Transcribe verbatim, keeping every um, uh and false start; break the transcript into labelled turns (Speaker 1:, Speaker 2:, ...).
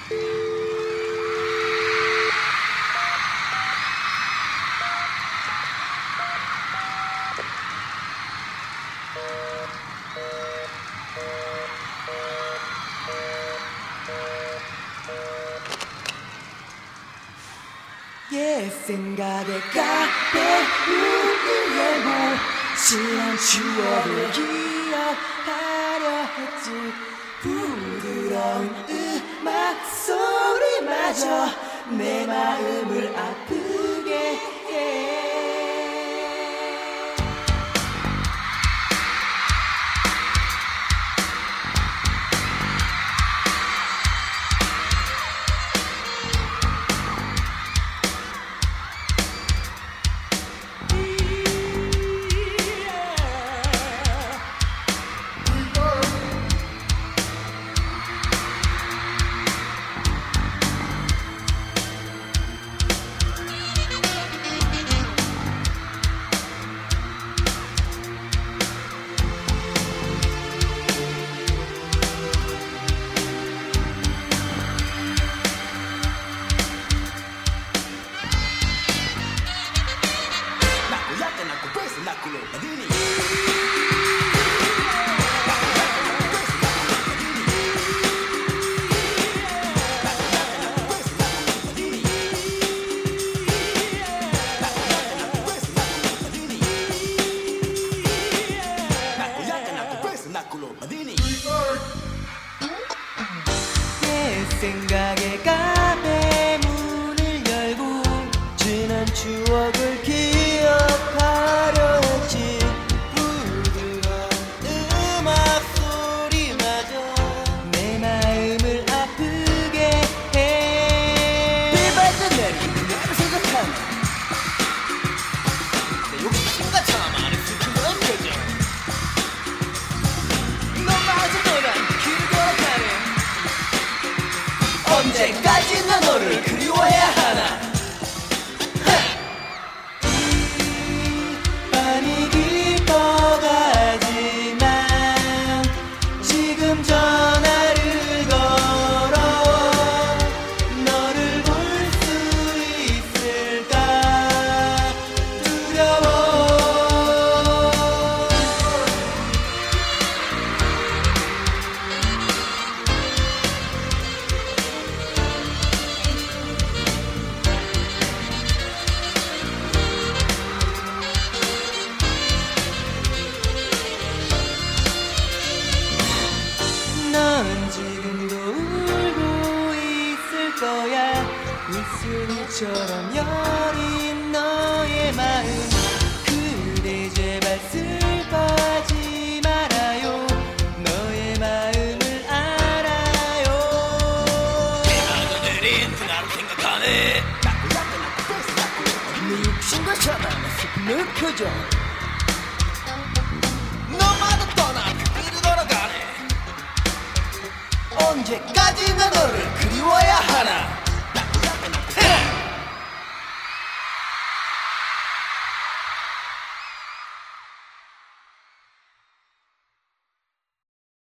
Speaker 1: 옛 생각에 카페 문을 열고 지난 추억을 기억하려 했지. 부드러운 음악 소리마저 내 마음을 아프게 해. 생각에 카페 문을 열고 지난 추억을 기억하려 했지. 부드러운 음악 소리마저 내 마음을 아프게 해.
Speaker 2: 비발도 내리는 나를 생각하네. 내 욕심과 자만을 스치는 표정. 너마저 떠난 길 걸어가네. 언제까지나 너를 그리워해야 하나.
Speaker 1: 이 밤이 깊어가지만 지금 전화를 걸어 너를 볼 수 있을까 두려워. 넌 지금도 울고 있을 거야. 이슬처럼 여린 너의 마음. 그대 제발 슬퍼하지 말아요. 너의 마음을 알아요.
Speaker 2: 내가 내린 그날을 생각하네. 내 욕심과 자만의 슬픔의 표정. 너마저 떠나 그 길을 걸어가네. 언제까지나 너를 그리